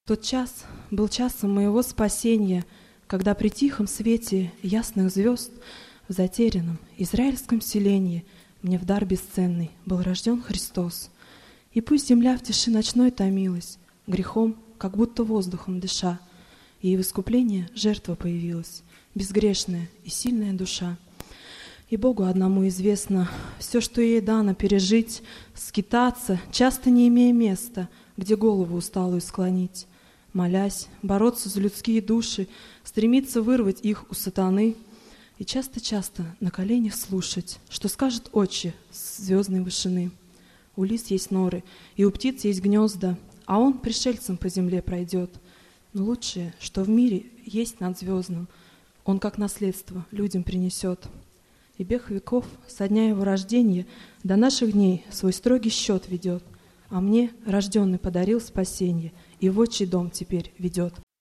Тот час был часом моего спасения, когда при тихом свете ясных звезд в затерянном израильском селении мне в дар бесценный был рожден Христос. И пусть земля в тиши ночной томилась, грехом, как будто воздухом дыша, и в искупление жертва появилась, безгрешная и сильная душа. И Богу одному известно все, что ей дано пережить, скитаться, часто не имея места, где голову усталую склонить, молясь, бороться за людские души, стремиться вырвать их у сатаны и часто-часто на коленях слушать, что скажет Отче с звездной вышины. У лис есть норы, и у птиц есть гнезда, а он пришельцем по земле пройдет. Но лучшее, что в мире есть над звездным, он как наследство людям принесет. И бег веков со дня его рождения до наших дней свой строгий счет ведет, а мне рожденный подарил спасенье и в отчий дом теперь ведет.